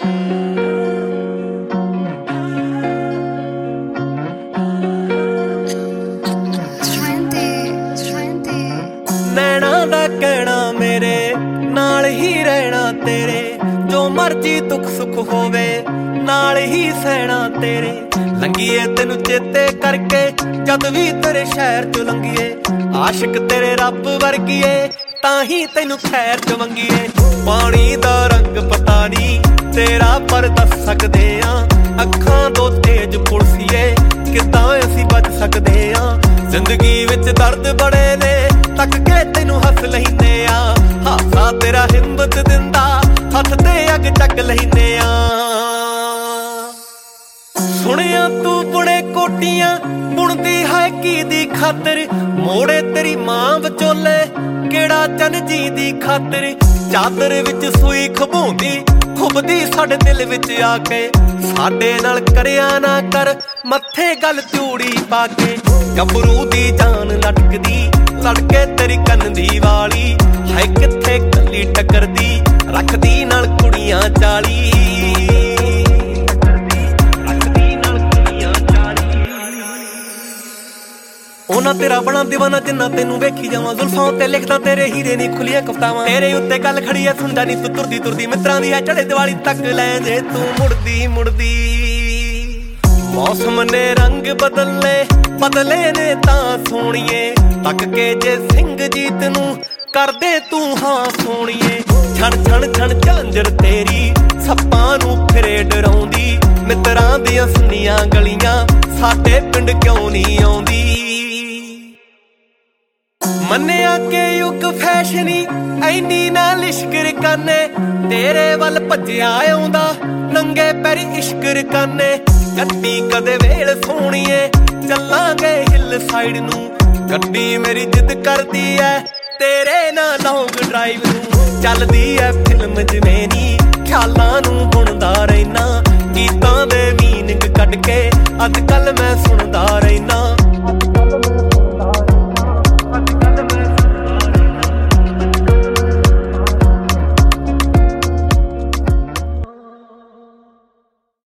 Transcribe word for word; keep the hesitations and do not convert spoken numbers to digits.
नैना दा कहना मेरे नाल ही रहना तेरे, जो मर्जी दुख सुख होवे नाल ही सहना तेरे। लंघीए तेनू चेते करके जद भी तेरे शहर चो लंघीए, आशिक तेरे रब वर्गीए ताही तेनू खैर च मंगीए। पानी दा रंग पता नी तेरा पर दस सकदे आ, अखां दो तेज पुलसीए किदां असीं बच सकदे आ। जिंदगी विच दर्द बड़े ने तक के तेनू हस लैंदे आ, हासा तेरा हिम्मत दिंदा हथ ते अग चक लैंदे आ। सुनिया तू बुणे कोटियां बुणदी है की दी खातर, मोड़े तेरी मां विचोले केड़ा चन जी दी खातर। चादर विच सूई खबोंदी खुबदी साडे दिल विच आके, साडे नाल करिया ना कर मत्थे गल चूड़ी पाके। गबरू दी जान लटकदी लड़के तेरी कन दी वाली, है किथे कली टकरदी रखदी नाल कुड़ियां चाली। ओना तेरा बड़ा दीवाना जिन्ना तेनू वेखी जावां, जुल्फां ते लिखदा तेरे हीरे नी खुलिया कफ्तावां। तेरे उत्ते गल खड़ी ऐ सुनदा नी तू तुरदी तुरदी, मित्रां दी ऐ चढ़े दिवाली तक लै जे तू मुड़दी मुड़दी। मौसम ने रंग बदलने बदले ने तां सोणीए, तक के जे सिंह जीत नू करदे तू हाँ सोणीए। छण छण छण झांजर तेरी सप्पां नू फिरे डराउंदी, मित्रां दियां सुनियां गलियां साडे पिंड क्यों नी आउंदी। मन्निया के युग फैशनी ऐनी ना लिश्कर करने, तेरे वल भज्जिया आउंदा नंगे पैरी इश्कर करने। गड्डी कदे वेल सोणीए चलांगे हिल साइड नू, गड्डी मेरी जिद करदी ऐ तेरे ना लॉन्ग ड्राइव नू। चलदी ऐ फिल्म जिवें नी ख्यालां नू बुणदा रहना,